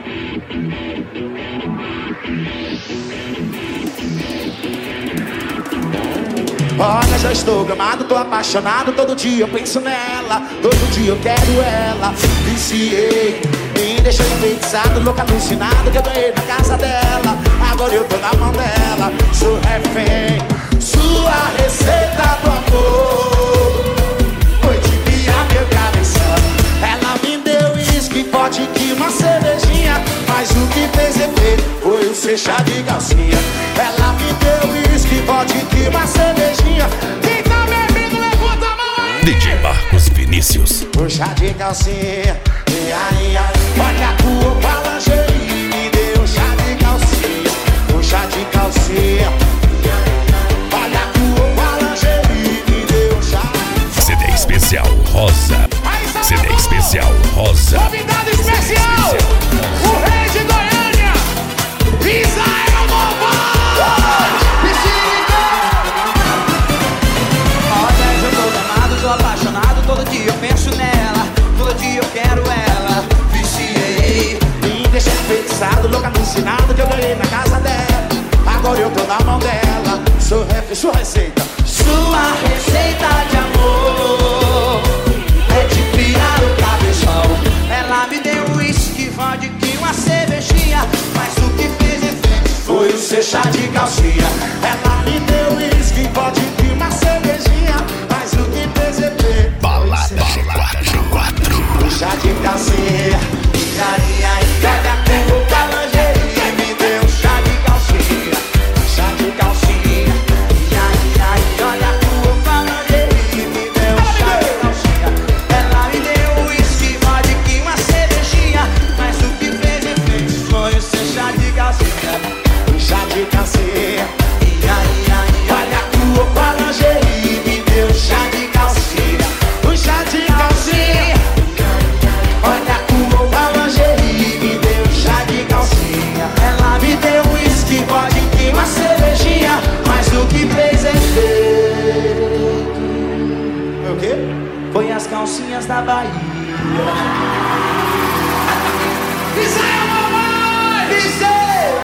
Olha, já estou gamado, tô apaixonado. Todo dia eu penso nela, todo dia eu quero ela. Viciei, me deixou enfeitiçado, louco, alucinado, que eu ganhei na casa dela. Agora eu tô na mão dela, sou refém. Sua receita do amor foi de piar meu cabeção. Ela me deu uísque, vodka e uma cervejinha, mas o que fez efeito foi o ser chá de calcinha. Ela me deu uísque, vodka e uma cervejinha. Quem tá bebendo, levanta a mão aí. DJ Marcos Vinícius. O chá de calcinha, e aí, olha a tua lingerie, me deu chá de calcinha. O chá de calcinha, olha a tua lingerie, me deu chá. CD especial Rosa. CD especial Rosa. Convidado especial, o rei de Goiânia, Israel Nova. Olha, eu tô amado, tô apaixonado. Todo dia eu penso nela, todo dia eu quero ela. Viciei, Me deixei enfeitiçado, louco, alucinado, que eu ganhei na casa dela. Agora eu tô na mão dela, sou refém, sua receita. sua receita de amor é de pirar o cabeção. Ela me deu uísque, vodka e uma cervejinha, mas o que fez efeito Foi o ser chá de calcinha. Ela me deu uísque, vodka e uma cervejinha, mas o que fez efeito Balada G4. o chá de calcinha. olha a tua lingerie, me deu chá de calcinha. Chá de calcinha. Olha a tua lingerie, me deu chá de calcinha. Ela me deu uísque, vodka e uma cervejinha, mas o que fez efeito foi o seu chá de calcinha. Chá de calcinha. Olha a tua lingerie, me deu chá de calcinha. O chá de calcinha. Olha a tua lingerie, me deu chá de calcinha. Ela me deu uísque, vodka e uma cervejinha, mas o que fez efeito O quê? foi as calcinhas da Bahia.